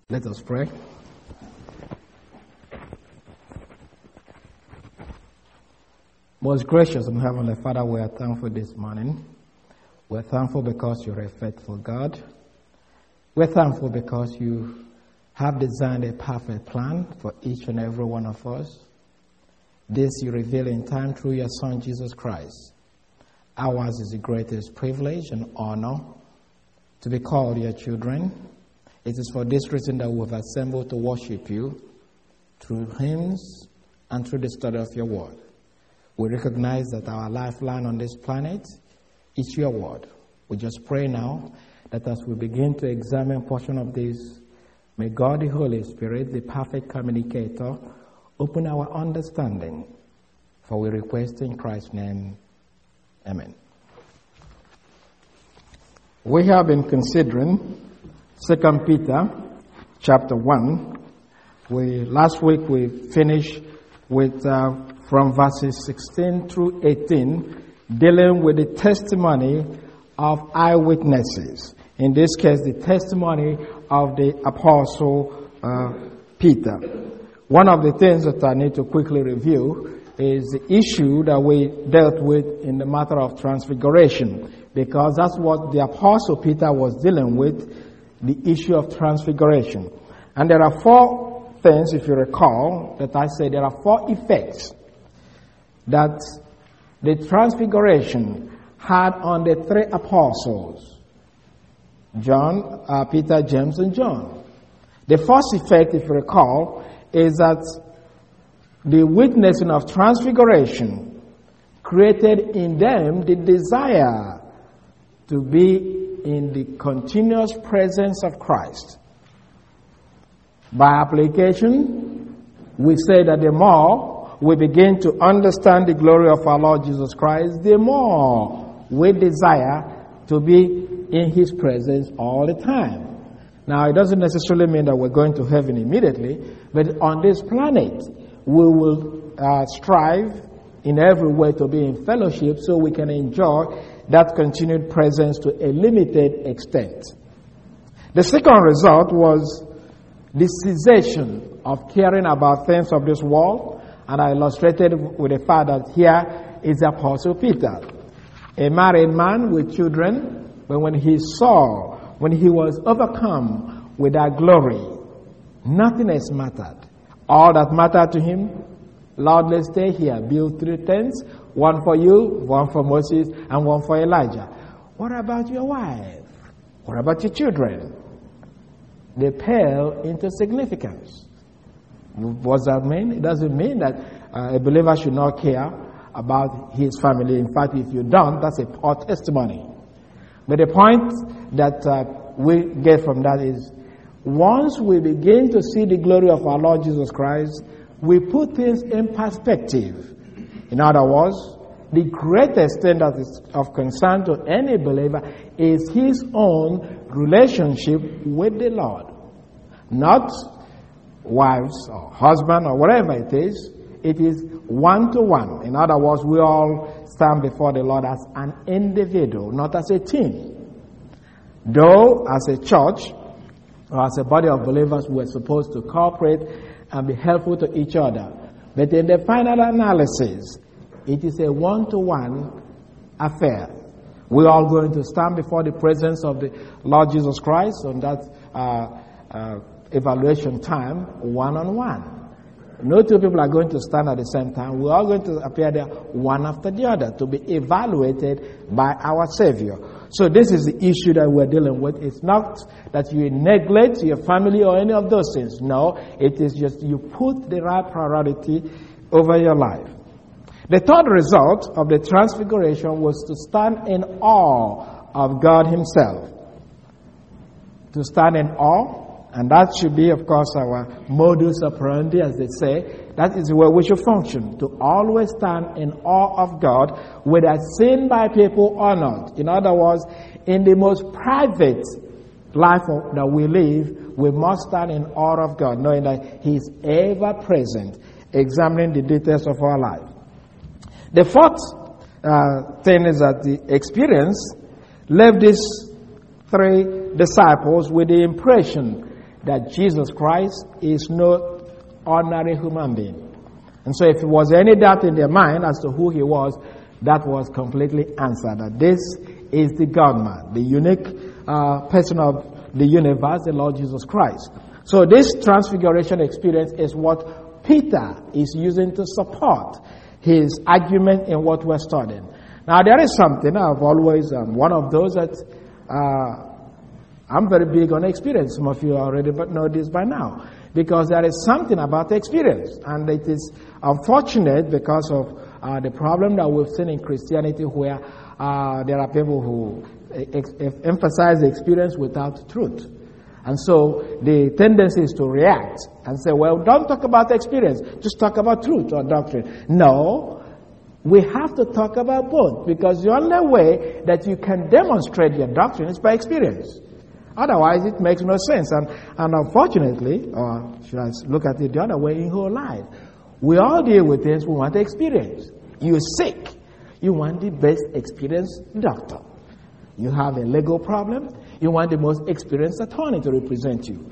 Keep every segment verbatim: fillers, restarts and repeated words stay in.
Let us pray. Most gracious and Heavenly Father, we are thankful this morning. We're thankful because you're a faithful God. We're thankful because you have designed a perfect plan for each and every one of us. This you reveal in time through your Son, Jesus Christ. Ours is the greatest privilege and honor to be called your children. It is for this reason that we have assembled to worship you through hymns and through the study of your word. We recognize that our lifeline on this planet is your word. We just pray now that as we begin to examine a portion of this, may God the Holy Spirit, the perfect communicator, open our understanding. For we request in Christ's name, amen. We have been considering Second Peter chapter one. We last week we finished with uh, from verses sixteen through eighteen, dealing with the testimony of eyewitnesses. In this case, the testimony of the apostle uh, Peter. One of the things that I need to quickly review is the issue that we dealt with in the matter of transfiguration, because that's what the apostle Peter was dealing with, the issue of transfiguration. And there are four things, if you recall, that I said there are four effects that the transfiguration had on the three apostles, John, uh, Peter, James, and John. The first effect, if you recall, is that the witnessing of transfiguration created in them the desire to be in the continuous presence of Christ. By application, we say that the more we begin to understand the glory of our Lord Jesus Christ, the more we desire to be in His presence all the time. Now, it doesn't necessarily mean that we're going to heaven immediately, but on this planet, we will uh, strive in every way to be in fellowship so we can enjoy that continued presence to a limited extent. The second result was the cessation of caring about things of this world, and I illustrated with the fact that here is the Apostle Peter, a married man with children, but when he saw, when he was overcome with that glory, nothing else mattered. All that mattered to him, Lord, let's stay here, build three tents, one for you, one for Moses, and one for Elijah. What about your wife? What about your children? They pale into significance. What does that mean? It doesn't mean that uh, a believer should not care about his family. In fact, if you don't, that's a poor testimony. But the point that uh, we get from that is, once we begin to see the glory of our Lord Jesus Christ, we put things in perspective. In other words, the greatest thing that is of concern to any believer is his own relationship with the Lord. Not wives or husband or whatever it is. It is one-to-one. In other words, we all stand before the Lord as an individual, not as a team. Though, as a church, or as a body of believers, we're supposed to cooperate and be helpful to each other. But in the final analysis, it is a one-to-one affair. We're all going to stand before the presence of the Lord Jesus Christ on that uh, uh, evaluation time, one-on-one. No two people are going to stand at the same time. We're all going to appear there one after the other to be evaluated by our Savior. So this is the issue that we're dealing with. It's not that you neglect your family or any of those things. No, it is just you put the right priority over your life. The third result of the transfiguration was to stand in awe of God Himself. To stand in awe, and that should be, of course, our modus operandi, as they say. That is where we should function, to always stand in awe of God, whether seen by people or not. In other words, in the most private life that we live, we must stand in awe of God, knowing that He is ever present, examining the details of our life. The fourth uh, thing is that the experience left these three disciples with the impression that Jesus Christ is no ordinary human being. And so if there was any doubt in their mind as to who he was, that was completely answered. That this is the God-man, the unique uh, person of the universe, the Lord Jesus Christ. So this transfiguration experience is what Peter is using to support his argument in what we're studying. Now there is something I've always, um, one of those that uh, I'm very big on experience. Some of you already know this by now. Because there is something about the experience. And it is unfortunate because of uh, the problem that we've seen in Christianity where uh, there are people who ex- emphasize the experience without truth. And so the tendency is to react and say, well, don't talk about the experience. Just talk about truth or doctrine. No, we have to talk about both. Because the only way that you can demonstrate your doctrine is by experience. Otherwise, it makes no sense. And, and unfortunately, or should I look at it the other way, in whole life, we all deal with things we want to experience. You're sick. You want the best experienced doctor. You have a legal problem. You want the most experienced attorney to represent you.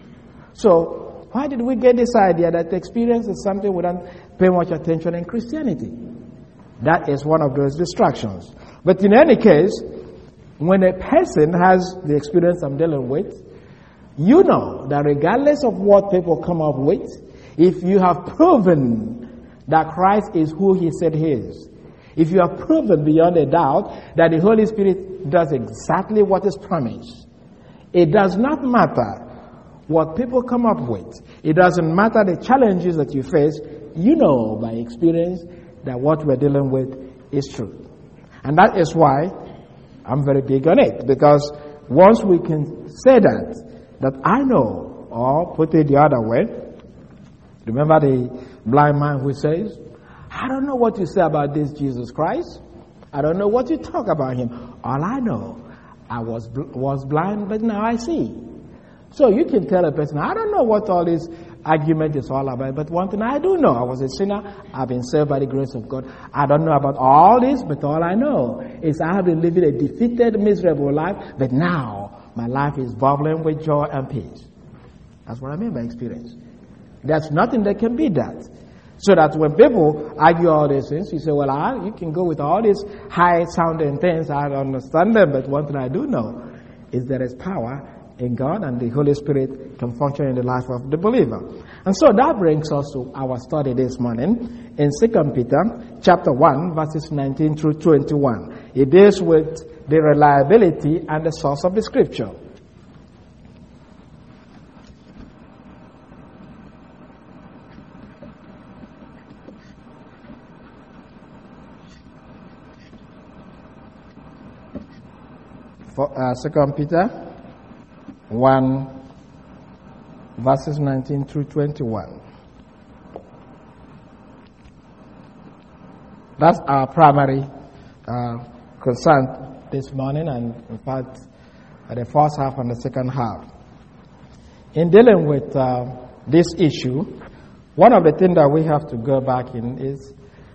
So, why did we get this idea that experience is something we don't pay much attention in Christianity? That is one of those distractions. But in any case, when a person has the experience I'm dealing with, you know that regardless of what people come up with, if you have proven that Christ is who he said he is, if you have proven beyond a doubt that the Holy Spirit does exactly what is promised, it does not matter what people come up with. It doesn't matter the challenges that you face. You know by experience that what we're dealing with is true. And that is why I'm very big on it, because once we can say that, that I know, or put it the other way, remember the blind man who says, I don't know what you say about this Jesus Christ. I don't know what you talk about him. All I know, I was was blind, but now I see. So you can tell a person, I don't know what all this argument is all about, but one thing I do know, I was a sinner, I've been saved by the grace of God. I don't know about all this, but all I know is I have been living a defeated, miserable life, but now my life is bubbling with joy and peace. That's what I mean by experience. There's nothing that can beat that. So that when people argue all these things, you say, well, I, you can go with all these high-sounding things, I don't understand them, but one thing I do know is there is power in God, and the Holy Spirit can function in the life of the believer. And so that brings us to our study this morning in Second Peter chapter one, verses nineteen through twenty-one. It deals with the reliability and the source of the Scripture. For, uh, Second Peter one, verses nineteen through twenty-one. That's our primary uh, concern this morning, and in fact, the first half and the second half. In dealing with uh, this issue, one of the things that we have to go back in is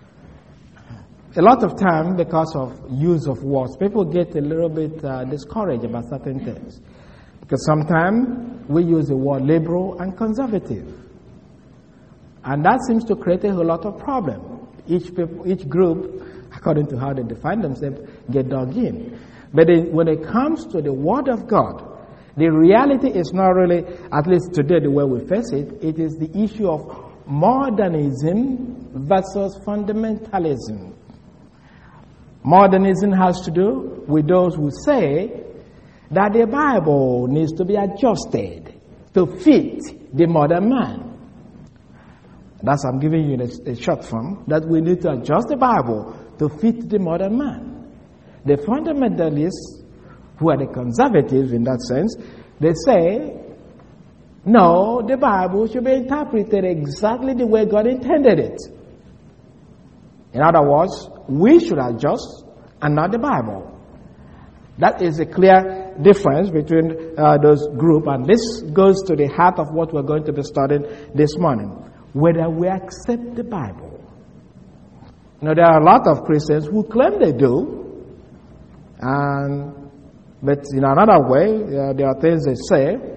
a lot of time, because of use of words, people get a little bit uh, discouraged about certain things. Because sometimes we use the word liberal and conservative. And that seems to create a whole lot of problem. Each people, each group, according to how they define themselves, get dug in. But it, when it comes to the Word of God, the reality is not really, at least today the way we face it, it is the issue of modernism versus fundamentalism. Modernism has to do with those who say that the Bible needs to be adjusted to fit the modern man. That's, I'm giving you a, a short form, that we need to adjust the Bible to fit the modern man. The fundamentalists, who are the conservatives in that sense, they say, no, the Bible should be interpreted exactly the way God intended it. In other words, we should adjust and not the Bible. That is a clear difference between uh, those groups, and this goes to the heart of what we're going to be studying this morning. Whether we accept the Bible. Now, there are a lot of Christians who claim they do, and but in another way, uh, there are things they say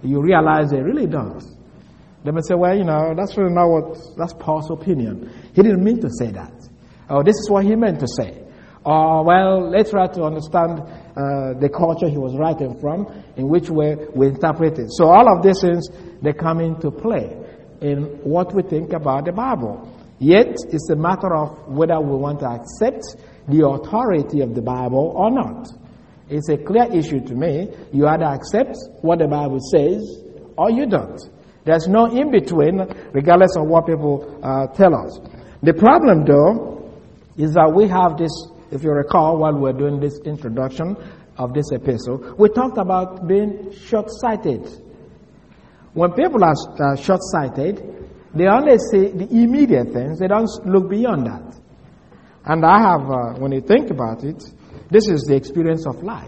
you realize they really don't. They may say, well, you know, that's really not what, that's Paul's opinion. He didn't mean to say that. Or this is what he meant to say. Or, well, let's try to understand uh, the culture he was writing from, in which way we interpret it. So all of these things, they come into play in what we think about the Bible. Yet, it's a matter of whether we want to accept the authority of the Bible or not. It's a clear issue to me. You either accept what the Bible says or you don't. There's no in-between, regardless of what people uh, tell us. The problem, though, is that we have this, if you recall, while we were doing this introduction of this epistle, we talked about being short-sighted. When people are uh, short-sighted, they only see the immediate things. They don't look beyond that. And I have, uh, when you think about it, this is the experience of life.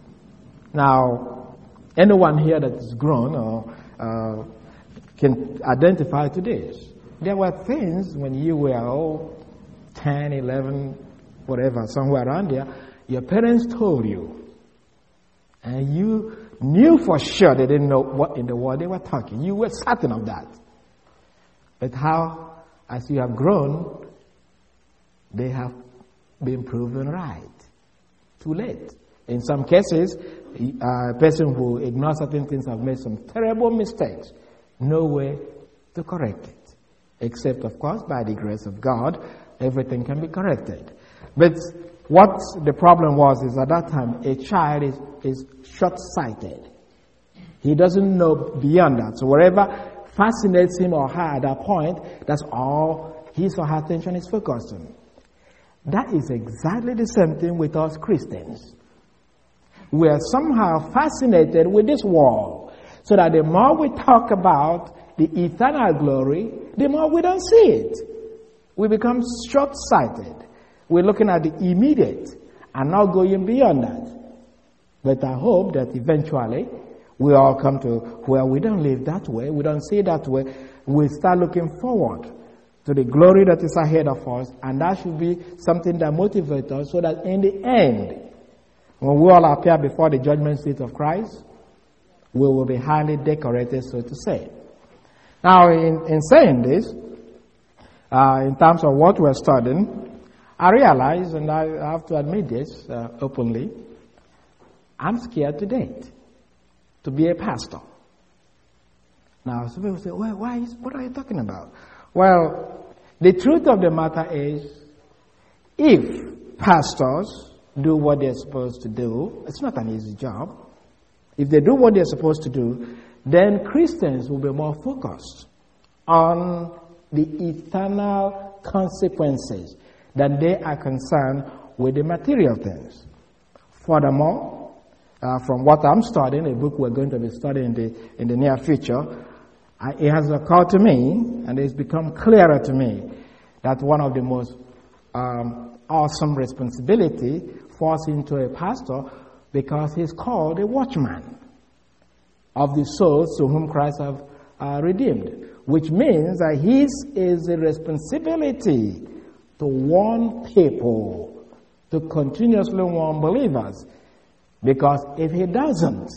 Now, anyone here that is grown or uh, can identify to this. There were things when you were oh, ten, eleven, whatever, somewhere around there, your parents told you. And you knew for sure they didn't know what in the world they were talking. You were certain of that. But how, as you have grown, they have been proven right. Too late. In some cases, a person who ignores certain things have made some terrible mistakes. No way to correct it. Except, of course, by the grace of God, everything can be corrected. But what the problem was is at that time, a child is, is short-sighted. He doesn't know beyond that. So whatever fascinates him or her at that point, that's all his or her attention is focused on. That is exactly the same thing with us Christians. We are somehow fascinated with this world. So that the more we talk about the eternal glory, the more we don't see it. We become short-sighted. We're looking at the immediate and not going beyond that. But I hope that eventually we all come to where we don't live that way, we don't see it that way. We start looking forward to the glory that is ahead of us, and that should be something that motivates us so that in the end, when we all appear before the judgment seat of Christ, we will be highly decorated, so to say. Now, in, in saying this, uh, in terms of what we're studying, I realize, and I have to admit this uh, openly, I'm scared to death to be a pastor. Now, some people say, well, why is, what are you talking about? Well, the truth of the matter is, if pastors do what they're supposed to do, it's not an easy job. If they do what they're supposed to do, then Christians will be more focused on the eternal consequences than they are concerned with the material things. Furthermore, uh, from what I'm studying, a book we're going to be studying in the, in the near future, uh, it has occurred to me, and it's become clearer to me, that one of the most um, awesome responsibility falls into a pastor because he's called a watchman of the souls to whom Christ have uh, redeemed, which means that his is a responsibility to warn people, to continuously warn believers, because if he doesn't,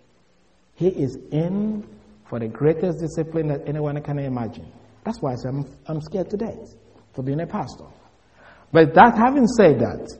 he is in for the greatest discipline that anyone can imagine. That's why I say I'm, I'm scared to death for being a pastor. But that, having said that,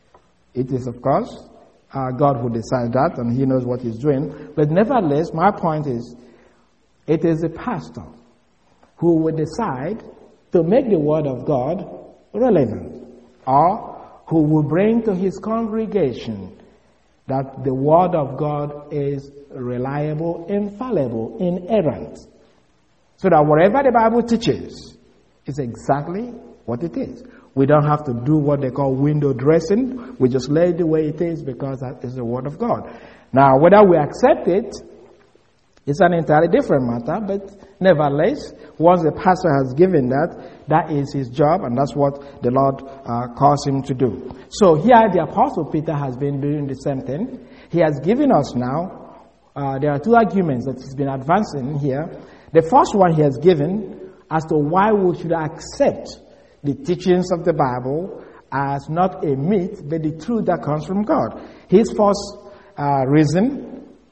it is, of course, Uh, God who decides that, and he knows what he's doing. But nevertheless, my point is, it is the pastor who will decide to make the word of God relevant, or who will bring to his congregation that the word of God is reliable, infallible, inerrant, so that whatever the Bible teaches is exactly what it is. We don't have to do what they call window dressing. We just lay it the way it is because that is the Word of God. Now, whether we accept it, it's an entirely different matter, but nevertheless, once the pastor has given that, that is his job, and that's what the Lord uh, calls him to do. So here the Apostle Peter has been doing the same thing. He has given us now, uh, there are two arguments that he's been advancing here. The first one he has given as to why we should accept the teachings of the Bible as not a myth, but the truth that comes from God. His first uh, reason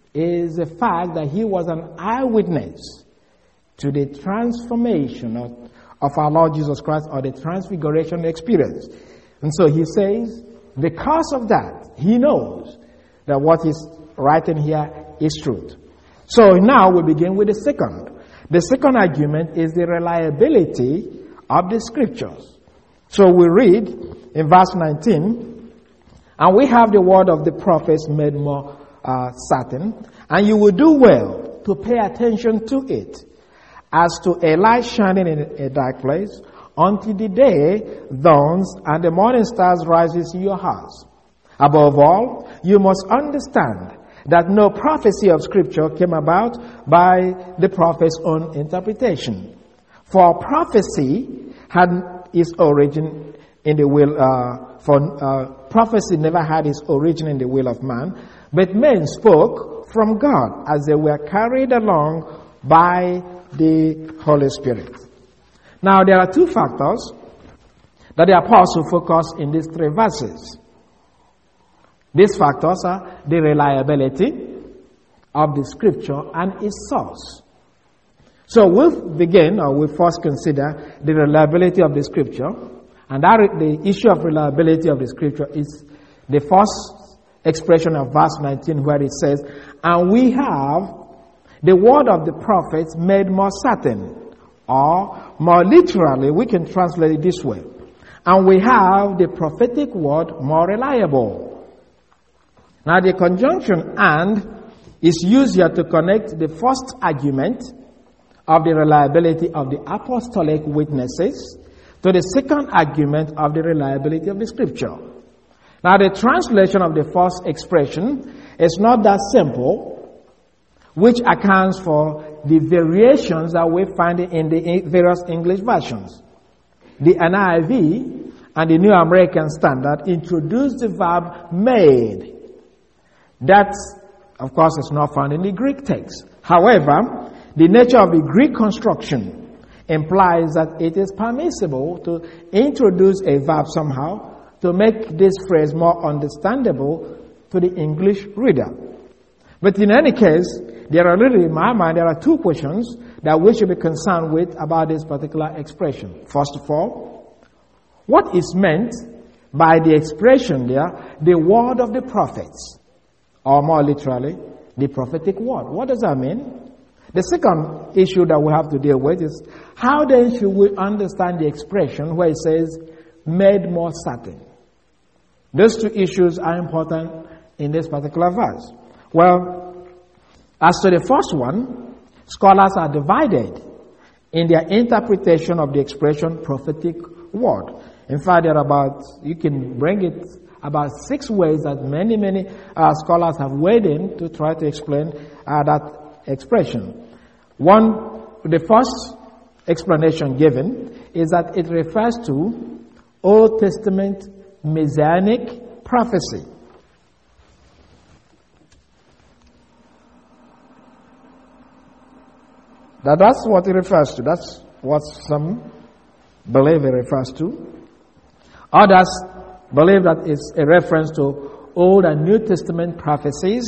is the fact that he was an eyewitness to the transformation of, of our Lord Jesus Christ, or the transfiguration experience. And so he says, because of that, he knows that what he's writing here is truth. So now we begin with the second. The second argument is the reliability of the scriptures. So we read in verse nineteen, and we have the word of the prophets made more uh, certain, and you will do well to pay attention to it, as to a light shining in a dark place, until the day dawns and the morning stars rises in your house. Above all, you must understand that no prophecy of Scripture came about by the prophet's own interpretation. For prophecy had its origin in the will, uh, for uh, prophecy never had its origin in the will of man, but men spoke from God as they were carried along by the Holy Spirit. Now, there are two factors that the apostle focused in these three verses. These factors are the reliability of the scripture and its source. So we'll begin, or we'll first consider the reliability of the scripture. And that, the issue of reliability of the scripture is the first expression of verse nineteen, where it says, and we have the word of the prophets made more certain. Or more literally, we can translate it this way. And we have the prophetic word more reliable. Now the conjunction and is used here to connect the first argument of the reliability of the apostolic witnesses to the second argument of the reliability of the scripture. Now the translation of the first expression is not that simple, which accounts for the variations that we find in the various English versions. The N I V and the New American Standard introduce the verb made. That, of course, is not found in the Greek text. However, the nature of the Greek construction implies that it is permissible to introduce a verb somehow to make this phrase more understandable to the English reader. But in any case, there are really, in my mind, there are two questions that we should be concerned with about this particular expression. First of all, what is meant by the expression there, the word of the prophets? Or more literally, the prophetic word. What does that mean? The second issue that we have to deal with is, how then should we understand the expression where it says, made more certain? Those two issues are important in this particular verse. Well, as to the first one, scholars are divided in their interpretation of the expression prophetic word. In fact, there are about, you can bring it about six ways that many, many uh, scholars have weighed in to try to explain uh, that expression. One, the first explanation given is that it refers to Old Testament messianic prophecy. That that's what it refers to. That's what some believe it refers to. Others believe that it's a reference to Old and New Testament prophecies.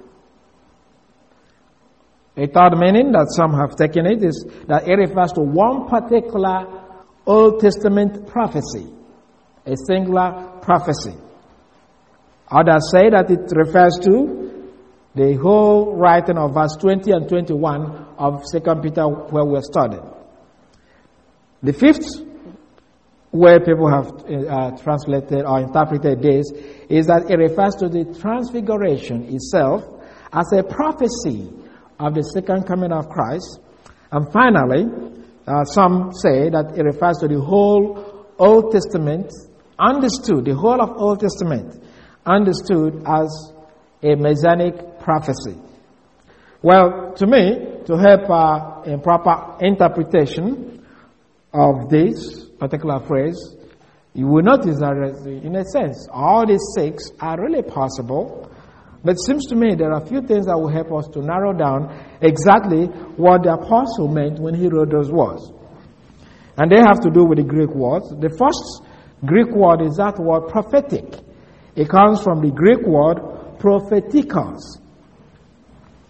A third meaning that some have taken it is that it refers to one particular Old Testament prophecy, a singular prophecy. Others say that it refers to the whole writing of verse twenty and twenty-one of Second Peter, where we're studying. The fifth way people have uh, translated or interpreted this is that it refers to the transfiguration itself as a prophecy of the second coming of Christ. And finally, uh, some say that it refers to the whole Old Testament, understood, the whole of Old Testament, understood as a messianic prophecy. Well, to me, to help uh, in proper interpretation of this particular phrase, you will notice that, in a sense, all these six are really possible. But it seems to me there are a few things that will help us to narrow down exactly what the apostle meant when he wrote those words. And they have to do with the Greek words. The first Greek word is that word prophetic. It comes from the Greek word prophetikos.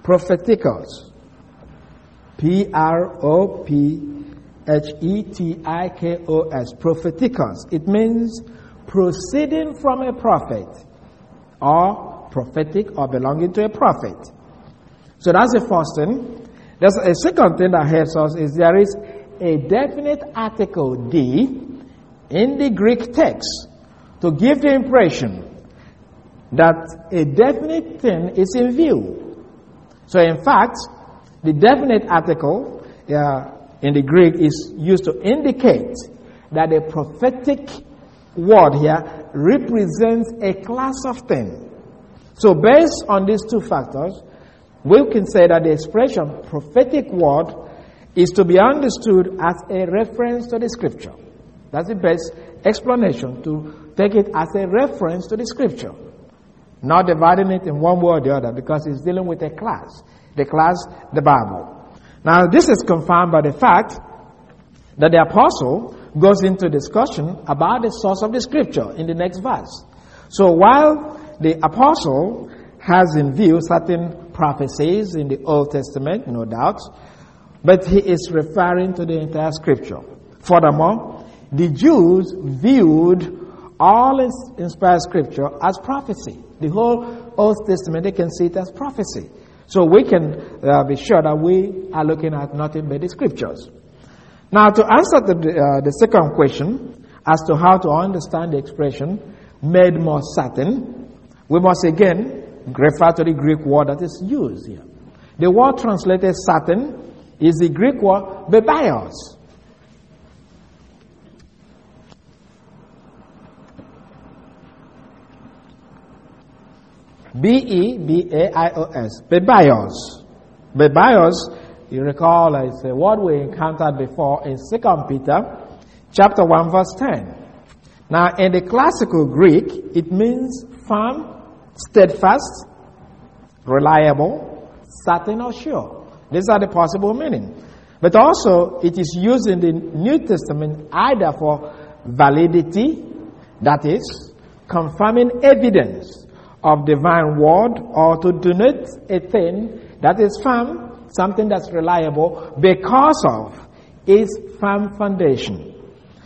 Propheticos. P R O P H E T I K O S. Propheticos. It means proceeding from a prophet, or prophetic, or belonging to a prophet. So that's the first thing. There's a second thing that helps us is there is a definite article D in the Greek text to give the impression that a definite thing is in view. So in fact, the definite article uh, in the Greek is used to indicate that a prophetic word here represents a class of things. So based on these two factors, we can say that the expression prophetic word is to be understood as a reference to the scripture. That's the best explanation, to take it as a reference to the scripture. Not dividing it in one way or the other, because it's dealing with a class. The class, the Bible. Now, this is confirmed by the fact that the apostle goes into discussion about the source of the scripture in the next verse. So while the apostle has in view certain prophecies in the Old Testament, no doubt, but he is referring to the entire scripture. Furthermore, the Jews viewed all inspired scripture as prophecy. The whole Old Testament, they can see it as prophecy. So we can uh, be sure that we are looking at nothing but the scriptures. Now, to answer the, uh, the second question as to how to understand the expression made more certain, we must again refer to the Greek word that is used here. The word translated certain is the Greek word bebios. B E B A I O S. Bebios. Bebios, you recall, is a word we encountered before in Second Peter chapter one verse ten. Now, in the classical Greek, it means firm, steadfast, reliable, certain or sure. These are the possible meaning. But also, it is used in the New Testament either for validity, that is, confirming evidence of divine word, or to denote a thing that is firm, something that's reliable, because of its firm foundation.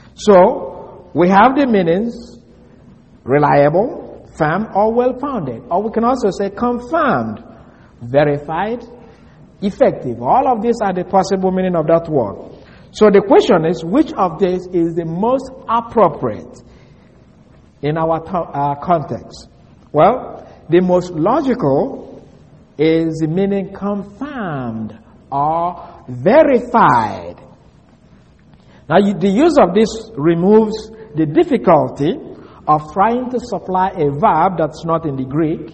So, we have the meanings reliable, firm, or well-founded. Or we can also say confirmed, verified, effective. All of these are the possible meaning of that word. So the question is, which of these is the most appropriate in our uh, context? Well, the most logical is the meaning confirmed or verified. Now, you, the use of this removes the difficulty of trying to supply a verb that's not in the Greek,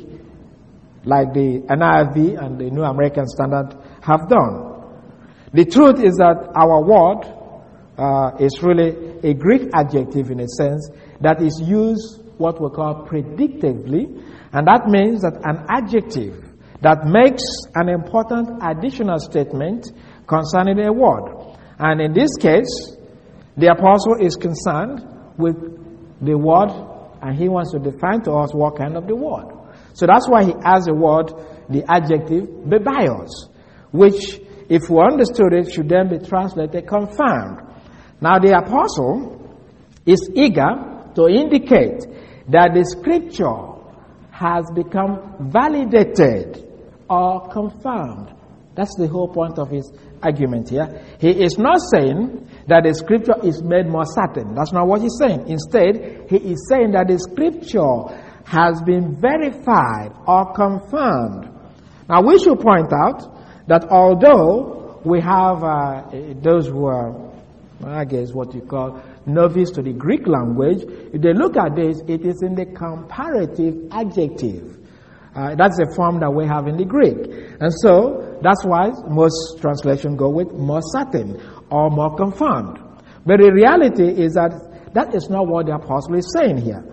like the N I V and the New American Standard have done. The truth is that our word uh, is really a Greek adjective in a sense that is used what we call predictively, and that means that an adjective that makes an important additional statement concerning a word. And in this case, the apostle is concerned with the word, and he wants to define to us what kind of the word. So that's why he adds the word, the adjective, bebios, which, if we understood it, should then be translated confirmed. Now, the apostle is eager to indicate that the scripture has become validated or confirmed. That's the whole point of his argument here. He is not saying that the scripture is made more certain. That's not what he's saying. Instead, he is saying that the scripture has been verified or confirmed. Now, we should point out that although we have uh, those who are, I guess, what you call novice to the Greek language, if they look at this, it is in the comparative adjective. Uh, that's the form that we have in the Greek. And so, that's why most translations go with more certain or more confirmed. But the reality is that that is not what the apostle is saying here.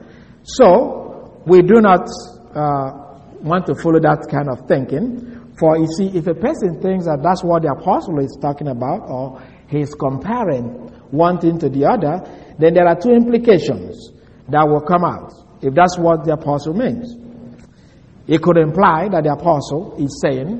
So, we do not uh, want to follow that kind of thinking. For you see, if a person thinks that that's what the apostle is talking about, or he's comparing one thing to the other, then there are two implications that will come out, if that's what the apostle means. It could imply that the apostle is saying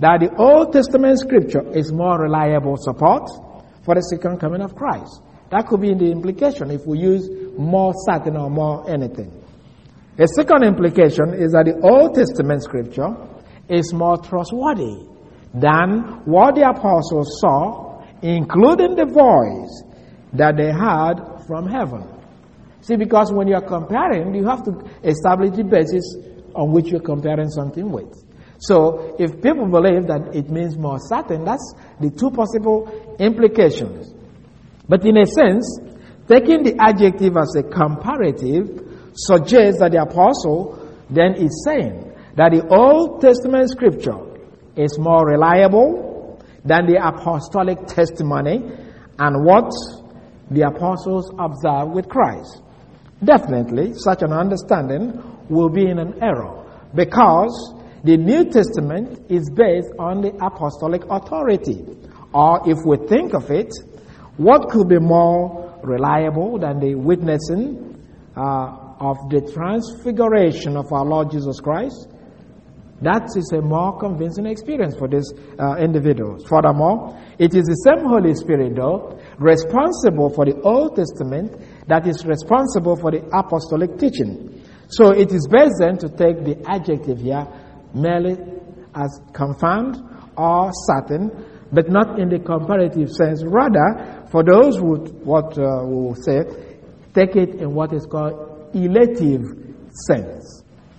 that the Old Testament scripture is more reliable support for the second coming of Christ. That could be the implication if we use more certain or more anything. A second implication is that the Old Testament scripture is more trustworthy than what the apostles saw, including the voice that they heard from heaven. See, because when you are comparing, you have to establish the basis on which you're comparing something with. So, if people believe that it means more certain, that's the two possible implications. But in a sense, taking the adjective as a comparative suggests that the apostle then is saying that the Old Testament scripture is more reliable than the apostolic testimony and what the apostles observed with Christ. Definitely, such an understanding will be in an error because the New Testament is based on the apostolic authority. Or if we think of it, what could be more reliable than the witnessing uh, of the transfiguration of our Lord Jesus Christ? That is a more convincing experience for these uh, individuals. Furthermore, it is the same Holy Spirit, though, responsible for the Old Testament that is responsible for the apostolic teaching. So it is best then to take the adjective here merely as confirmed or certain, but not in the comparative sense. Rather, for those who what uh, will say, take it in what is called elative sense.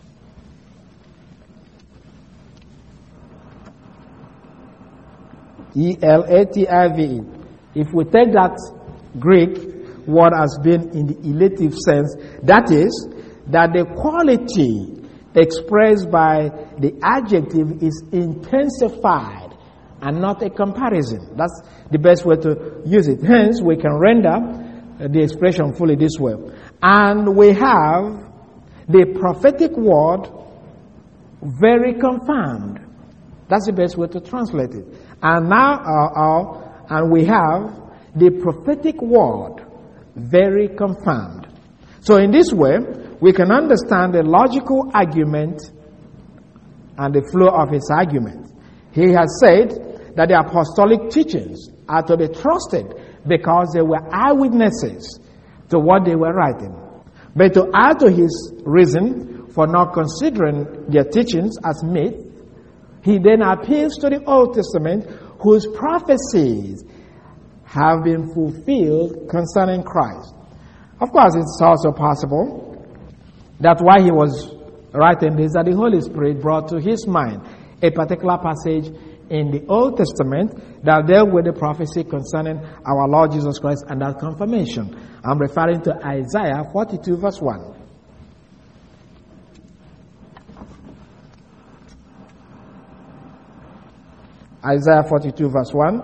E L A T I V E. If we take that Greek word as being in the elative sense, that is, that the quality expressed by the adjective is intensified and not a comparison. That's the best way to use it. Hence, we can render the expression fully this way. And we have the prophetic word very confirmed. That's the best way to translate it. And now, uh, uh, and we have the prophetic word very confirmed. So in this way, we can understand the logical argument and the flow of his argument. He has said that the apostolic teachings are to be trusted because they were eyewitnesses to what they were writing. But to add to his reason for not considering their teachings as myth, he then appeals to the Old Testament, whose prophecies have been fulfilled concerning Christ. Of course, it's also possible that while he was writing this, that the Holy Spirit brought to his mind a particular passage in the Old Testament that dealt with the prophecy concerning our Lord Jesus Christ and that confirmation. I'm referring to Isaiah forty-two verse one. Isaiah forty-two verse one.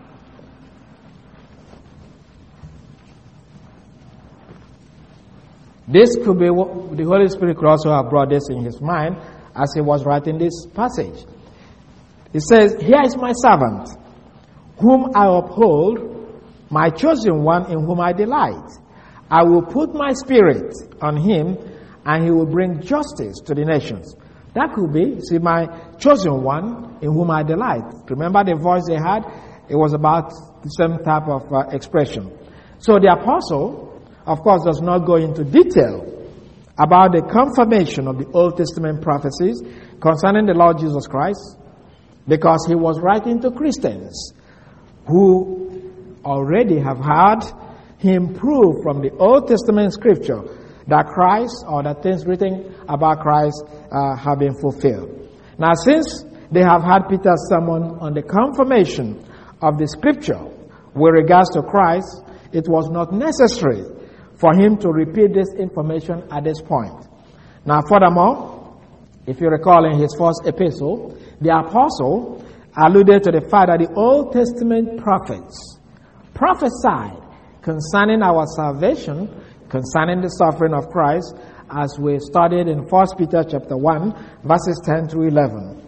This could be what the Holy Spirit could also have brought this in his mind as he was writing this passage. It says, "Here is my servant, whom I uphold, my chosen one in whom I delight. I will put my spirit on him, and he will bring justice to the nations." That could be, see, my chosen one in whom I delight. Remember the voice they had? It was about the same type of uh, expression. So the apostle, of course, does not go into detail about the confirmation of the Old Testament prophecies concerning the Lord Jesus Christ, because he was writing to Christians who already have heard him prove from the Old Testament scripture that Christ, or that things written about Christ, uh, have been fulfilled. Now, since they have had Peter's sermon on the confirmation of the scripture with regards to Christ, it was not necessary for him to repeat this information at this point. Now, furthermore, if you recall in his first epistle, the apostle alluded to the fact that the Old Testament prophets prophesied concerning our salvation, concerning the suffering of Christ, as we studied in First Peter chapter one, verses ten through eleven.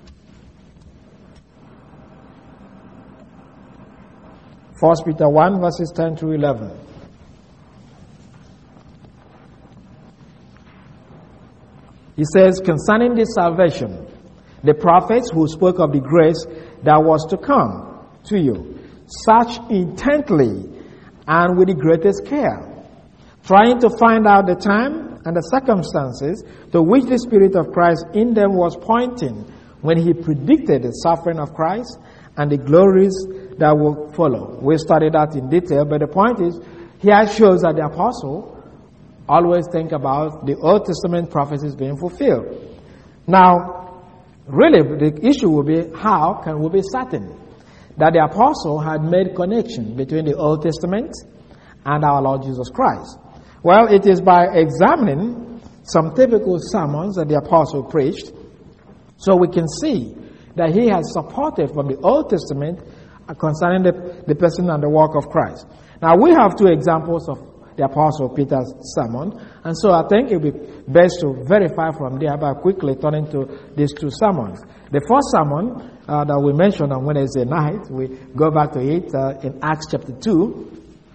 First Peter one, verses ten through eleven. He says, concerning this salvation, The prophets who spoke of the grace that was to come to you. Search intently and with the greatest care, trying to find out the time and the circumstances to which the Spirit of Christ in them was pointing when he predicted the suffering of Christ and the glories that will follow. We studied that in detail, but the point is, here shows that the apostle always think about the Old Testament prophecies being fulfilled. Now, really, the issue will be, how can we be certain that the apostle had made connection between the Old Testament and our Lord Jesus Christ? Well, it is by examining some typical sermons that the apostle preached, so we can see that he has supported from the Old Testament concerning the, the person and the work of Christ. Now, we have two examples of the Apostle Peter's sermon, and so I think it would be best to verify from there by quickly turning to these two sermons. The first sermon uh, that we mentioned on Wednesday night, we go back to it uh, in Acts chapter two.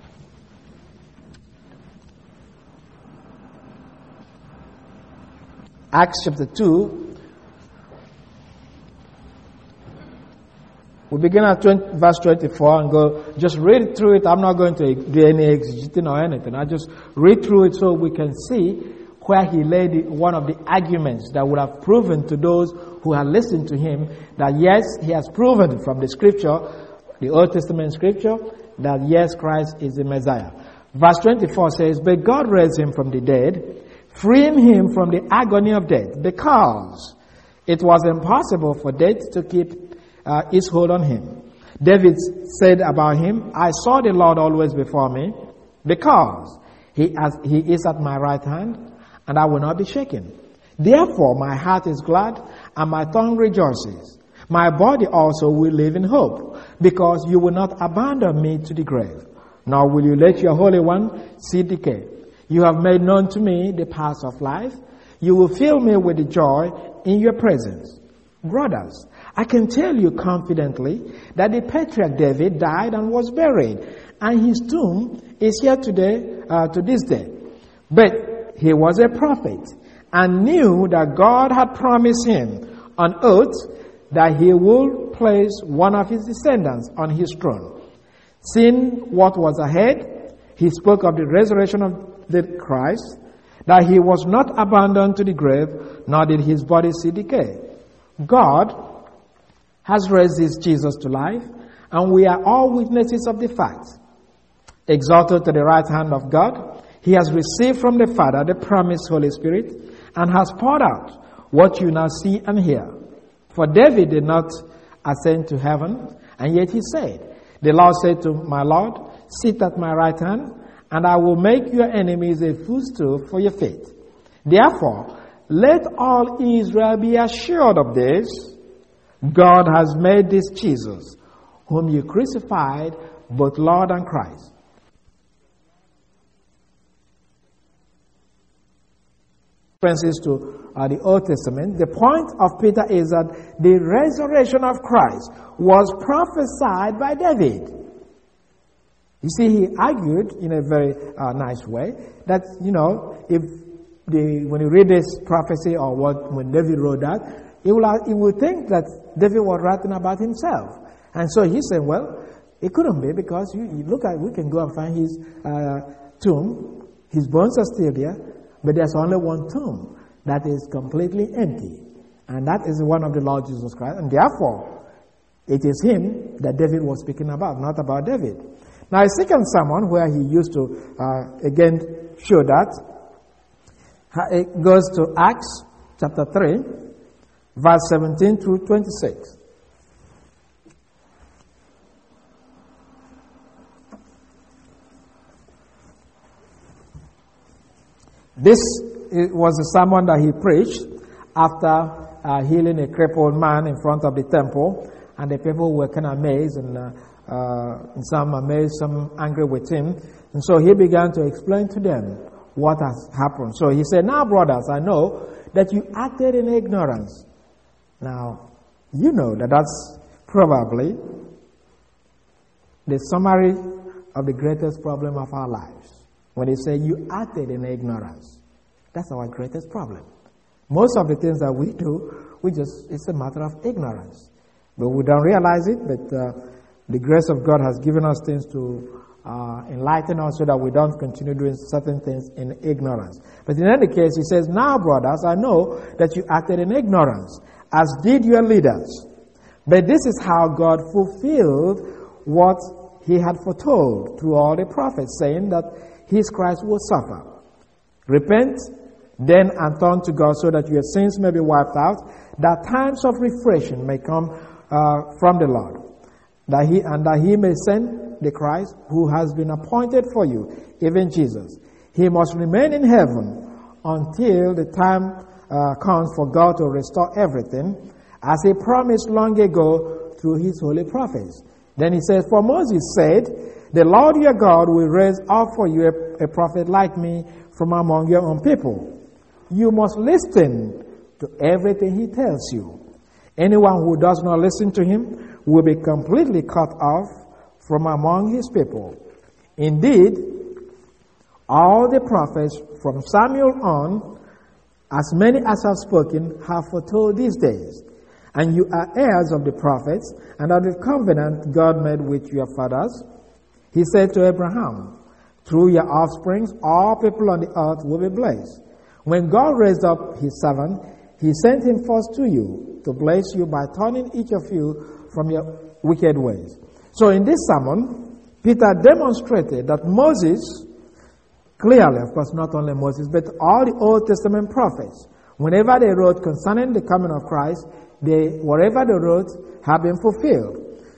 Acts chapter two. We begin at twenty, verse twenty-four and go, just read through it. I'm not going to do any exegeting or anything. I just read through it so we can see where he laid one of the arguments that would have proven to those who had listened to him that yes, he has proven from the scripture, the Old Testament scripture, that yes, Christ is the Messiah. Verse twenty-four says, but God raised him from the dead, freeing him from the agony of death, because it was impossible for death to keep Uh, his hold on him. David said about him, I saw the Lord always before me, because he, has, he is at my right hand, and I will not be shaken. Therefore my heart is glad, and my tongue rejoices. My body also will live in hope, because you will not abandon me to the grave, nor will you let your Holy One see decay. You have made known to me the paths of life. You will fill me with the joy in your presence. Brothers, I can tell you confidently that the patriarch David died and was buried, and his tomb is here today, uh, to this day. But he was a prophet and knew that God had promised him on oath that he would place one of his descendants on his throne. Seeing what was ahead, he spoke of the resurrection of the Christ, that he was not abandoned to the grave, nor did his body see decay. God has raised this Jesus to life, and we are all witnesses of the fact. Exalted to the right hand of God, he has received from the Father the promised Holy Spirit, and has poured out what you now see and hear. For David did not ascend to heaven, and yet he said, the Lord said to my Lord, sit at my right hand, and I will make your enemies a footstool for your feet. Therefore, let all Israel be assured of this, God has made this Jesus, whom you crucified, both Lord and Christ. References to uh, the Old Testament. The point of Peter is that the resurrection of Christ was prophesied by David. You see, he argued in a very uh, nice way that, you know, if the, when you read this prophecy or what when David wrote that, he will, he will think that David was writing about himself. And so he said, well, it couldn't be, because you, you look at, we can go and find his uh, tomb. His bones are still there, but there's only one tomb that is completely empty. And that is the one of the Lord Jesus Christ. And therefore, it is him that David was speaking about, not about David. Now, a second sermon where he used to, uh, again, show that, it goes to Acts chapter three, verse seventeen through twenty-six. This was the sermon that he preached after uh, healing a crippled man in front of the temple, and the people were kind of amazed, and uh, uh, some amazed, some angry with him. And so he began to explain to them what has happened. So he said, now, brothers, I know that you acted in ignorance. Now, you know that that's probably the summary of the greatest problem of our lives. When they say you acted in ignorance, that's our greatest problem. Most of the things that we do, we just, it's a matter of ignorance. But we don't realize it, but uh, the grace of God has given us things to uh, enlighten us so that we don't continue doing certain things in ignorance. But in any case, he says, now, brothers, I know that you acted in ignorance, as did your leaders. But this is how God fulfilled what he had foretold through all the prophets, saying that his Christ will suffer. Repent then and turn to God so that your sins may be wiped out, that times of refreshing may come uh, from the Lord, that he and that he may send the Christ who has been appointed for you, even Jesus. He must remain in heaven until the time uh, comes for God to restore everything, as he promised long ago through his holy prophets. Then he says, for Moses said, the Lord your God will raise up for you a, a prophet like me from among your own people. You must listen to everything he tells you. Anyone who does not listen to him will be completely cut off from among his people. Indeed, all the prophets from Samuel on, as many as have spoken, have foretold these days. And you are heirs of the prophets and of the covenant God made with your fathers. He said to Abraham, through your offspring, all people on the earth will be blessed. When God raised up his servant, he sent him first to you to bless you by turning each of you from your wicked ways. So in this sermon, Peter demonstrated that Moses, clearly, of course, not only Moses, but all the Old Testament prophets, whenever they wrote concerning the coming of Christ, they, whatever they wrote, have been fulfilled.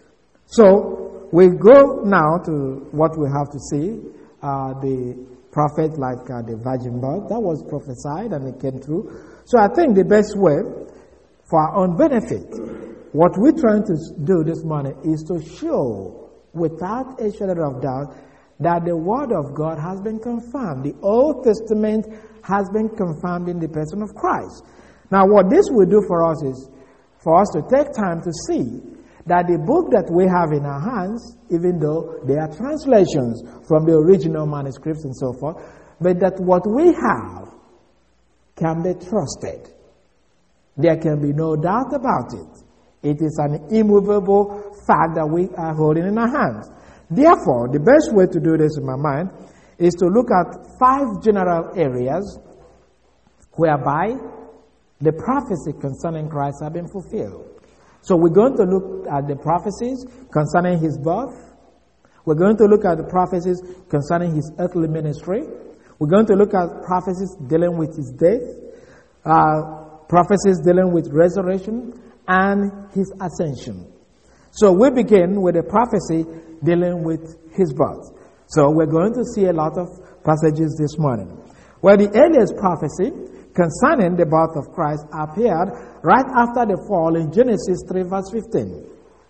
So we go now to what we have to see. Uh, the prophet like uh, the virgin birth, that was prophesied and it came true. So I think the best way for our own benefit, what we're trying to do this morning is to show without a shadow of doubt that the word of God has been confirmed. The Old Testament has been confirmed in the person of Christ. Now what this will do for us is for us to take time to see that the book that we have in our hands, even though they are translations from the original manuscripts and so forth, but that what we have can be trusted. There can be no doubt about it. It is an immovable fact that we are holding in our hands. Therefore, the best way to do this in my mind is to look at five general areas whereby the prophecy concerning Christ have been fulfilled. So we're going to look at the prophecies concerning his birth. We're going to look at the prophecies concerning his earthly ministry. We're going to look at prophecies dealing with his death, uh, prophecies dealing with resurrection, and his ascension. So we begin with a prophecy dealing with his birth. So we're going to see a lot of passages this morning. Well, the earliest prophecy concerning the birth of Christ appeared right after the fall in Genesis three verse fifteen.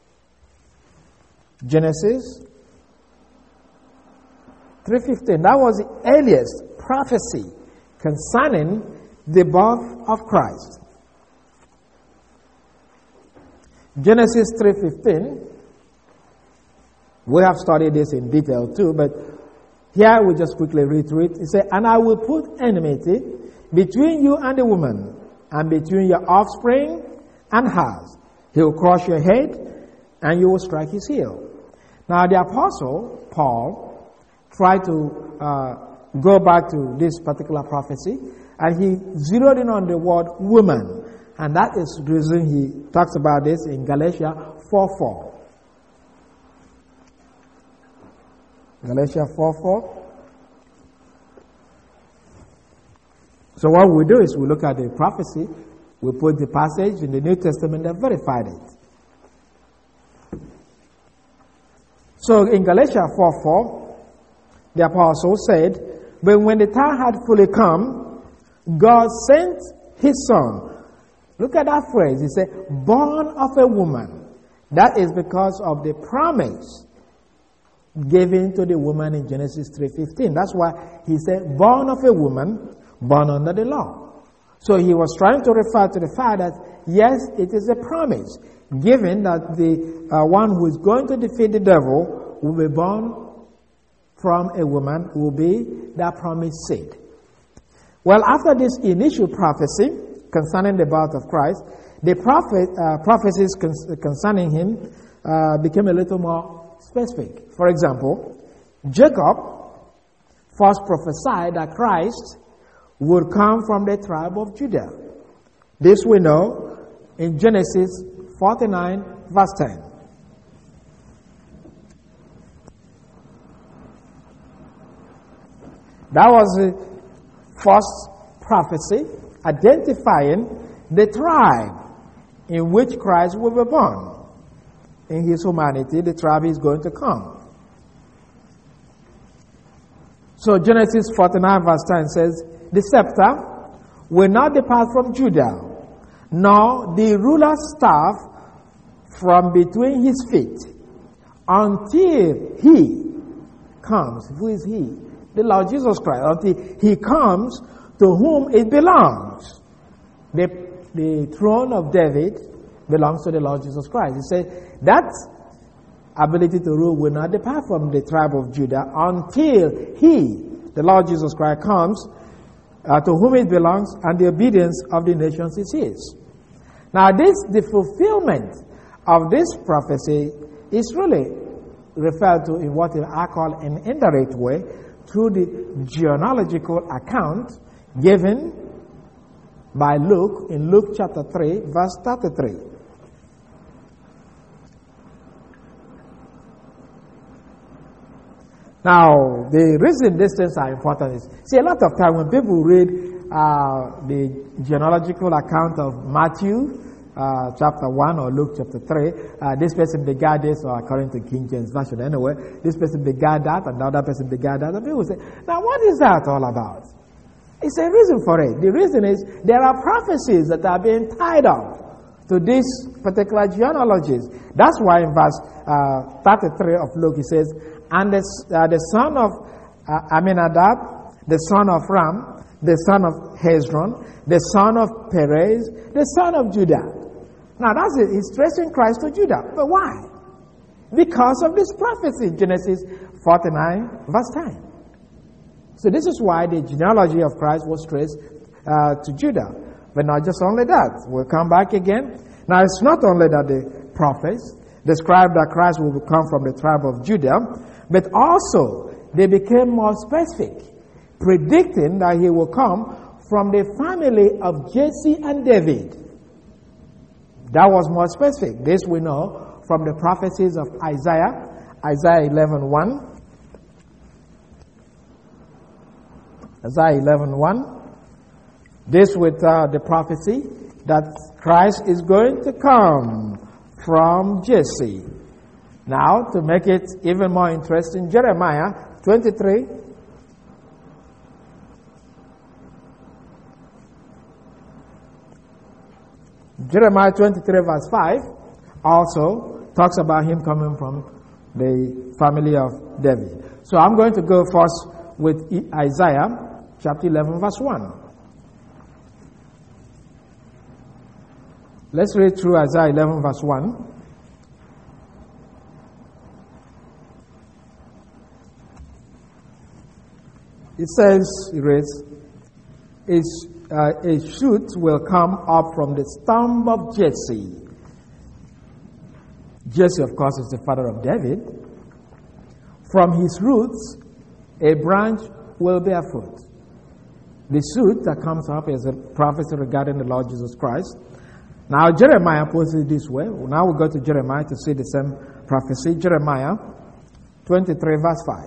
Genesis three fifteen. That was the earliest prophecy concerning the birth of Christ. Genesis three fifteen. We have studied this in detail too, but here we just quickly read through it. It says, and I will put enmity between you and the woman, and between your offspring and hers. He will crush your head, and you will strike his heel. Now the apostle, Paul, tried to uh, go back to this particular prophecy, and he zeroed in on the word woman. And that is the reason he talks about this in Galatians four four. Galatians four four. So what we do is we look at the prophecy, we put the passage in the New Testament that verified it. So in Galatians four four, the apostle said, but when the time had fully come, God sent his son. Look at that phrase. He said, born of a woman. That is because of the promise given to the woman in Genesis three fifteen. That's why he said, born of a woman, born under the law. So he was trying to refer to the fact that, yes, it is a promise, given that the uh, one who is going to defeat the devil will be born from a woman, who will be that promised seed. Well, after this initial prophecy concerning the birth of Christ, the prophet, uh, prophecies con- concerning him uh, became a little more specific. For example, Jacob first prophesied that Christ would come from the tribe of Judah. This we know in Genesis forty-nine, verse ten. That was the first prophecy identifying the tribe in which Christ will be born. In his humanity, the tribe is going to come. So Genesis forty-nine verse ten says, the scepter will not depart from Judah, nor the ruler's staff from between his feet, until he comes. Who is he? The Lord Jesus Christ. Until he comes to whom it belongs. The, the throne of David belongs to the Lord Jesus Christ. He said that ability to rule will not depart from the tribe of Judah until he, the Lord Jesus Christ, comes uh, to whom it belongs, and the obedience of the nations is his. Now this, the fulfillment of this prophecy is really referred to in what I call an indirect way, through the genealogical account given by Luke in Luke chapter three, verse thirty-three. Now, the reason these things are important is, see, a lot of time when people read uh, the genealogical account of Matthew uh, chapter one or Luke chapter three, uh, this person begat this, or according to King James Version anyway, this person begat that, and the other person begat that, and people say, now what is that all about? It's a reason for it. The reason is there are prophecies that are being tied up to these particular genealogies. That's why in verse uh, thirty-three of Luke he says, and the, uh, the son of uh, Aminadab, the son of Ram, the son of Hezron, the son of Perez, the son of Judah. Now that's it. He's tracing Christ to Judah. But why? Because of this prophecy, Genesis forty-nine, verse ten. So this is why the genealogy of Christ was traced uh, to Judah. But not just only that. We'll come back again. Now it's not only that the prophets described that Christ will come from the tribe of Judah, but also they became more specific, predicting that he will come from the family of Jesse and David. That was more specific. This we know from the prophecies of Isaiah, Isaiah eleven one. Isaiah eleven one. This with uh, the prophecy that Christ is going to come from Jesse. Now, to make it even more interesting, Jeremiah twenty-three. Jeremiah twenty-three verse five also talks about him coming from the family of David. So I'm going to go first with Isaiah chapter eleven verse one. Let's read through Isaiah eleven verse one. It says, it reads, it's, uh, a shoot will come up from the stump of Jesse. Jesse, of course, is the father of David. From his roots, a branch will bear fruit. The shoot that comes up is a prophecy regarding the Lord Jesus Christ. Now, Jeremiah puts it this way. Now we go to Jeremiah to see the same prophecy. Jeremiah twenty-three, verse five.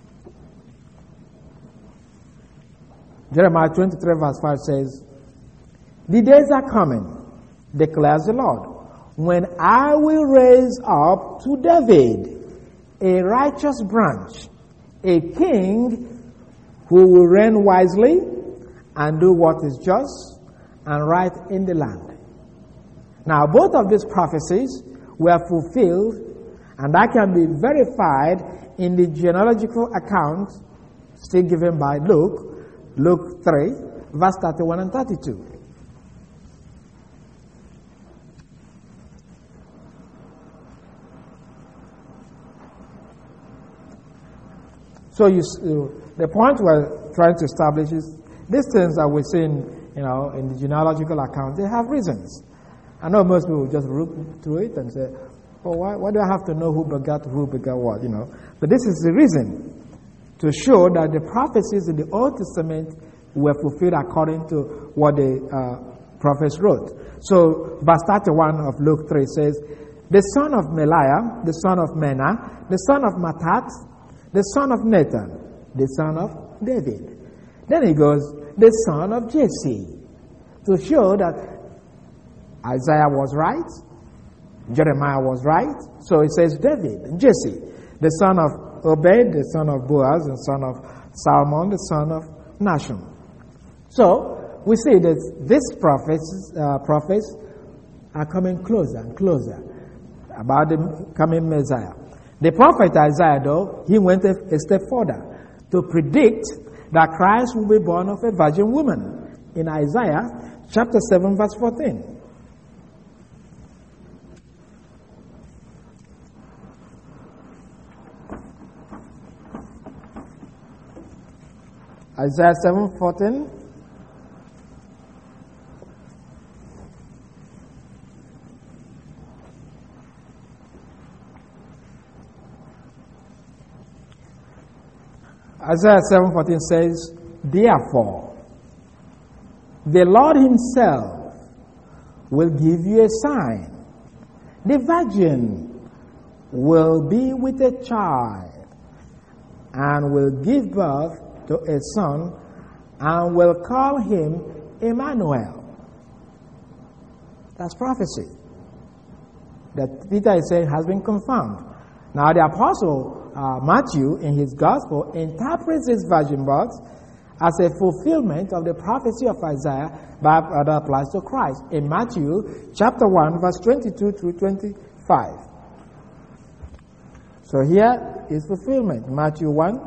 Jeremiah twenty-three, verse five says, the days are coming, declares the Lord, when I will raise up to David a righteous branch, a king who will reign wisely and do what is just and right in the land. Now, both of these prophecies were fulfilled, and that can be verified in the genealogical account still given by Luke, Luke three, verse thirty-one and thirty-two. So you, uh, the point we're trying to establish is these things that we see in you know, in the genealogical account, they have reasons. I know most people just look through it and say, well, why, why do I have to know who begat who begat what, you know? But this is the reason, to show that the prophecies in the Old Testament were fulfilled according to what the uh, prophets wrote. So, verse thirty-one of Luke three says, the son of Meliah, the son of Menah, the son of Mattat, the son of Nathan, the son of David. Then he goes, the son of Jesse, to show that Isaiah was right, Jeremiah was right. So it says David, Jesse, the son of Obed, the son of Boaz, the son of Salmon, the son of Nashon. So we see that these prophets, uh, prophets are coming closer and closer about the coming Messiah. The prophet Isaiah, though, he went a, a step further to predict that Christ will be born of a virgin woman in Isaiah chapter seven, verse fourteen. Isaiah seven fourteen. Isaiah seven fourteen says, therefore, the Lord himself will give you a sign. The virgin will be with a child and will give birth to a son and will call him Emmanuel. That's prophecy that Peter is saying has been confirmed. Now the apostle uh, Matthew in his gospel interprets this virgin birth as a fulfillment of the prophecy of Isaiah that applies to Christ in Matthew chapter one verse twenty-two through twenty-five. So here is fulfillment. Matthew one.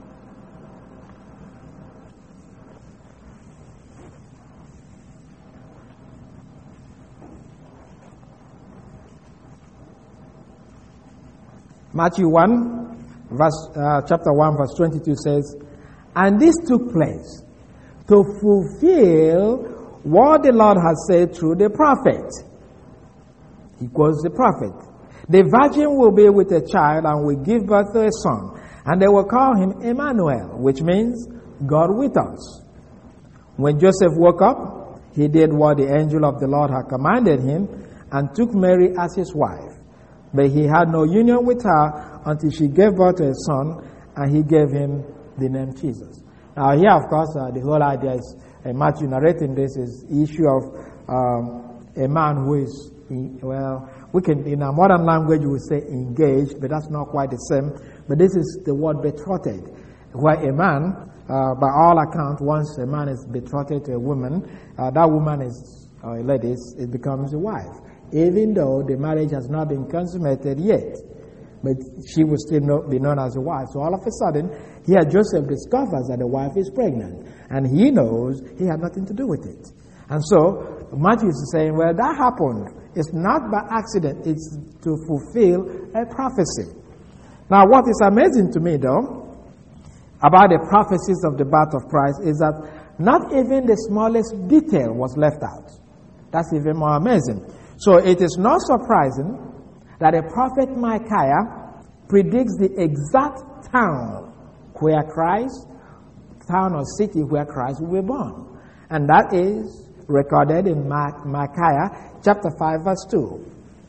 Matthew one, verse, uh, chapter one, verse twenty-two says, and this took place to fulfill what the Lord has said through the prophet. He quotes the prophet. The virgin will be with a child and will give birth to a son, and they will call him Emmanuel, which means God with us. When Joseph woke up, he did what the angel of the Lord had commanded him and took Mary as his wife. But he had no union with her until she gave birth to a son, and he gave him the name Jesus. Now here, of course, uh, the whole idea is, uh, Matthew narrating this, is the issue of um, a man who is, in, well, we can, in our modern language, we would say engaged, but that's not quite the same. But this is the word betrothed, where a man, uh, by all accounts, once a man is betrothed to a woman, uh, that woman is, or a lady, it becomes a wife, even though the marriage has not been consummated yet. But she will still know, be known as a wife. So all of a sudden, here Joseph discovers that the wife is pregnant, and he knows he had nothing to do with it. And so Matthew is saying, well, that happened. It's not by accident. It's to fulfill a prophecy. Now, what is amazing to me, though, about the prophecies of the birth of Christ is that not even the smallest detail was left out. That's even more amazing. So it is not surprising that the prophet Micaiah predicts the exact town where Christ, town or city where Christ will be born. And that is recorded in Micaiah chapter five verse two.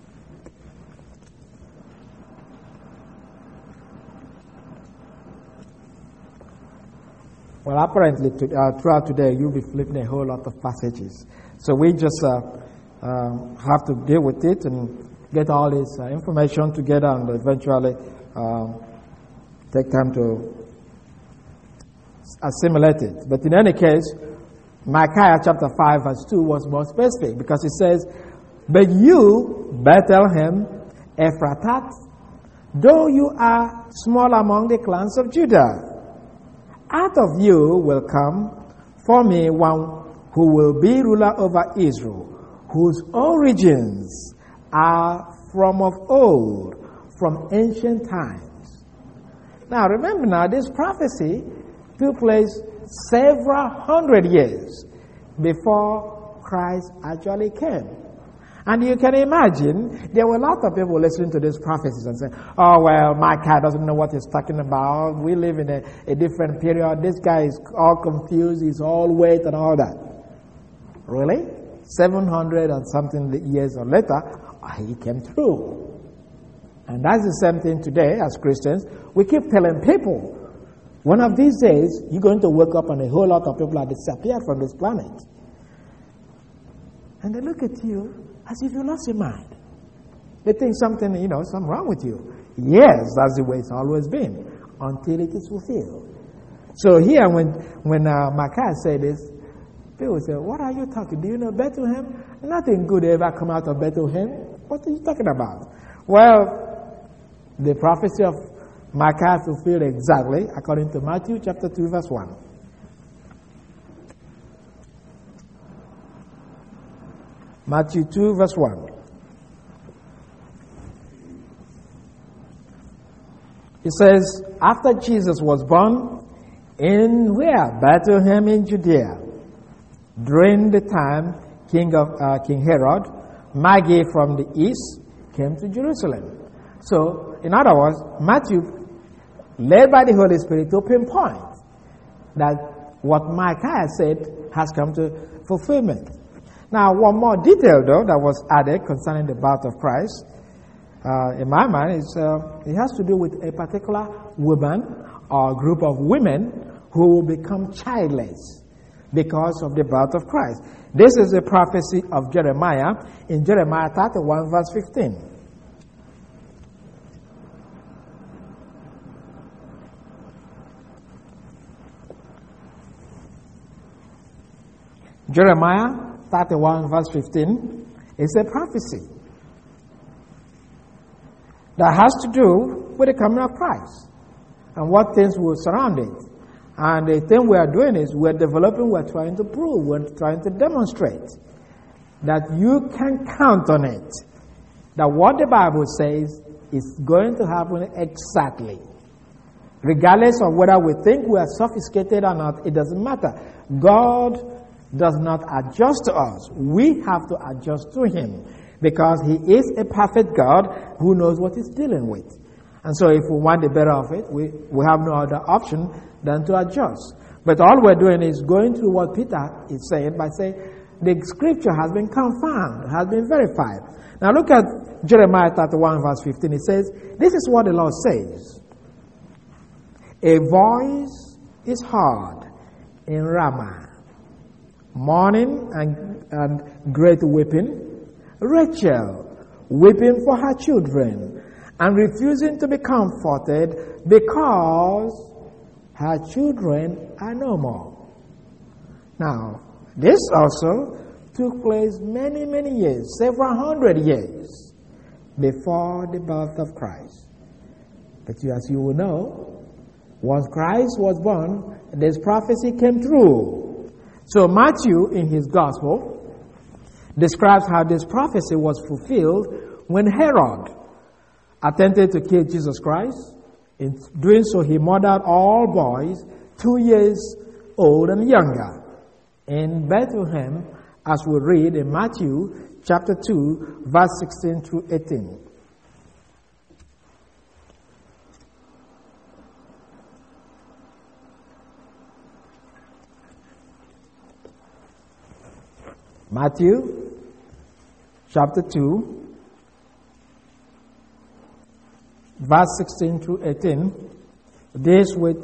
Well, apparently to, uh, throughout today you'll be flipping a whole lot of passages. So we just uh, uh, have to deal with it and get all this uh, information together and eventually uh, take time to assimilate it. But in any case, Micaiah chapter five verse two was more specific because it says, but you, Bethlehem Ephrathah, though you are small among the clans of Judah, out of you will come for me one who will be ruler over Israel, whose origins are from of old, from ancient times. Now remember now, this prophecy took place several hundred years before Christ actually came. And you can imagine, there were a lot of people listening to these prophecies and saying, oh, well, Micah doesn't know what he's talking about. We live in a, a different period. This guy is all confused. He's all weight and all that. Really? seven hundred and something years or later, he came through. And that's the same thing today as Christians. We keep telling people, one of these days, you're going to wake up and a whole lot of people have disappeared from this planet. And they look at you as if you lost your mind. They think something, you know, something wrong with you. Yes, that's the way it's always been, until it is fulfilled. So here, when when uh, Micah said this, people say, what are you talking? Do you know Bethlehem? Nothing good ever come out of Bethlehem. What are you talking about? Well, the prophecy of Micah fulfilled exactly according to Matthew chapter two, verse one. Matthew two, verse one. It says, after Jesus was born, in where? Bethlehem in Judea. During the time King of uh, King Herod, Magi from the east came to Jerusalem. So, in other words, Matthew, led by the Holy Spirit, to pinpoint that what Micah said has come to fulfillment. Now, one more detail, though, that was added concerning the birth of Christ, uh, in my mind, is uh, it has to do with a particular woman or group of women who will become childless because of the birth of Christ. This is a prophecy of Jeremiah in Jeremiah thirty-one, verse fifteen. Jeremiah thirty-one, verse fifteen is a prophecy that has to do with the coming of Christ and what things will surround it. And the thing we are doing is we're developing, we're trying to prove, we're trying to demonstrate that you can count on it, that what the Bible says is going to happen exactly. Regardless of whether we think we are sophisticated or not, it doesn't matter. God does not adjust to us. We have to adjust to Him because He is a perfect God who knows what He's dealing with. And so if we want the better of it, we, we have no other option than to adjust. But all we're doing is going through what Peter is saying by saying the scripture has been confirmed, has been verified. Now look at Jeremiah thirty-one, verse fifteen. It says, this is what the Lord says. A voice is heard in Ramah, mourning and, and great weeping. Rachel weeping for her children and refusing to be comforted because her children are no more. Now, this also took place many, many years, several hundred years before the birth of Christ. But you, as you will know, once Christ was born, this prophecy came true. So Matthew, in his gospel, describes how this prophecy was fulfilled when Herod attempted to kill Jesus Christ. In doing so, he murdered all boys two years old and younger in Bethlehem, as we read in Matthew chapter two, verse sixteen through eighteen. Matthew chapter two, verse sixteen through eighteen, deals with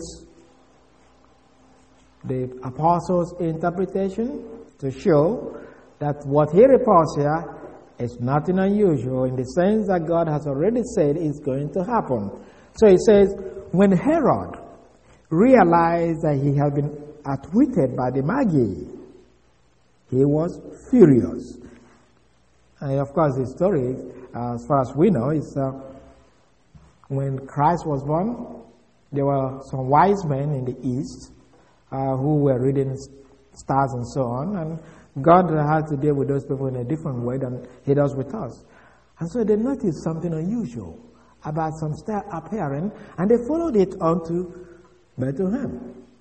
the apostles' interpretation to show that what he reports here is nothing unusual in the sense that God has already said is going to happen. So he says, when Herod realized that he had been outwitted by the Magi, he was furious. And of course, the story, uh, as far as we know, is uh, when Christ was born, there were some wise men in the east uh, who were reading stars and so on, and God had to deal with those people in a different way than He does with us. And so they noticed something unusual about some star appearing, and they followed it on to Bethlehem.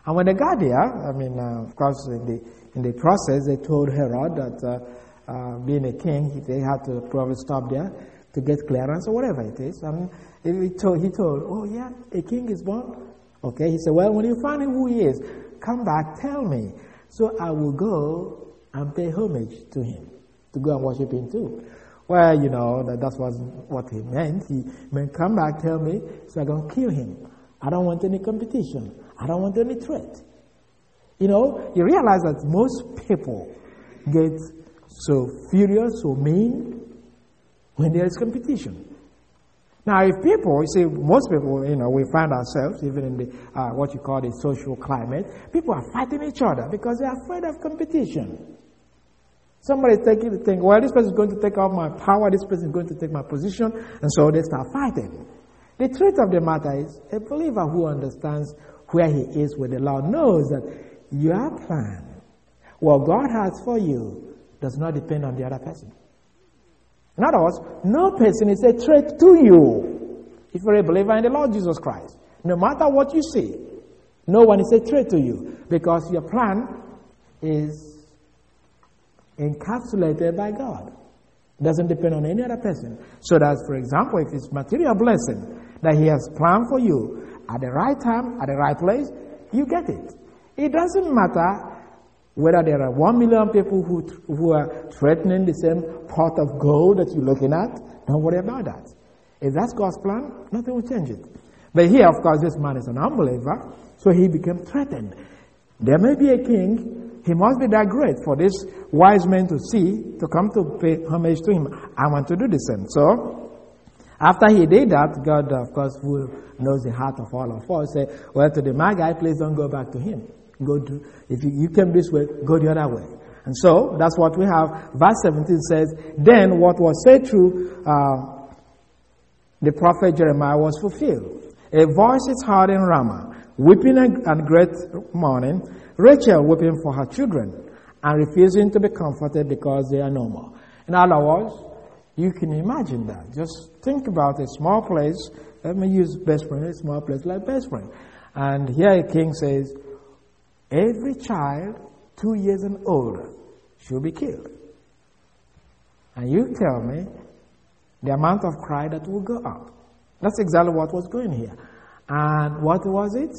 And when they got there, I mean, uh, of course, in the in the process, they told Herod that uh, uh, being a king, they had to probably stop there to get clearance or whatever it is. And he told, he told, oh yeah, a king is born. Okay, he said, well, when you find who he is, come back, tell me. So I will go and pay homage to him, to go and worship him too. Well, you know, that, that was what he meant. He meant, come back, tell me, so I'm going to kill him. I don't want any competition. I don't want any threat. You know, you realize that most people get so furious, so mean, when there is competition. Now, if people, you see, most people, you know, we find ourselves, even in the, uh, what you call the social climate, people are fighting each other because they are afraid of competition. Somebody is taking the thing, well, this person is going to take off my power, this person is going to take my position, and so they start fighting. The truth of the matter is, a believer who understands where he is with the Lord knows that your plan, what God has for you, does not depend on the other person. In other words, no person is a threat to you if you're a believer in the Lord Jesus Christ. No matter what you see, no one is a threat to you because your plan is encapsulated by God. It doesn't depend on any other person. So that, for example, if it's material blessing that He has planned for you at the right time, at the right place, you get it. It doesn't matter whether there are one million people who who are threatening the same pot of gold that you're looking at. Don't worry about that. If that's God's plan, nothing will change it. But here, of course, this man is an unbeliever, so he became threatened. There may be a king. He must be that great for this wise man to see, to come to pay homage to him. I want to do the same. So, after he did that, God, of course, who knows the heart of all of us, said, well, to the Magi, please don't go back to him. Go to, if you, you came this way, go the other way. And so, that's what we have. Verse seventeen says, then what was said through uh, the prophet Jeremiah was fulfilled. A voice is heard in Ramah, weeping and great mourning, Rachel weeping for her children, and refusing to be comforted because they are no more. In other words, you can imagine that. Just think about a small place. Let me use Best Spring, a small place like Best Spring. And here a king says, every child two years and older should be killed. And you tell me the amount of cry that will go up. That's exactly what was going here. And what was it?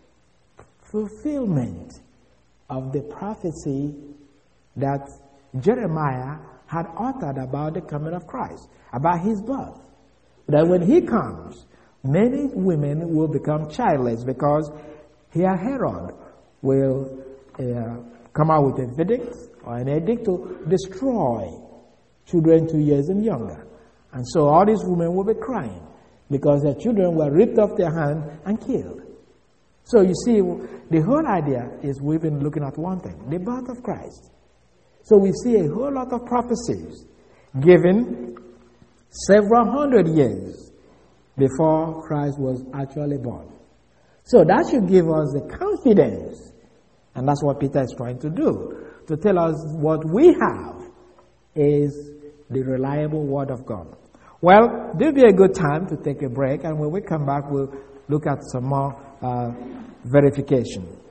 Fulfillment of the prophecy that Jeremiah had uttered about the coming of Christ, about his birth. That when he comes, many women will become childless because here Herod will uh, come out with a verdict or an edict to destroy children two years and younger. And so all these women will be crying because their children were ripped off their hand and killed. So you see, the whole idea is we've been looking at one thing, the birth of Christ. So we see a whole lot of prophecies given several hundred years before Christ was actually born. So that should give us the confidence, and that's what Peter is trying to do, to tell us what we have is the reliable Word of God. Well, this will be a good time to take a break, and when we come back, we'll look at some more uh, verification.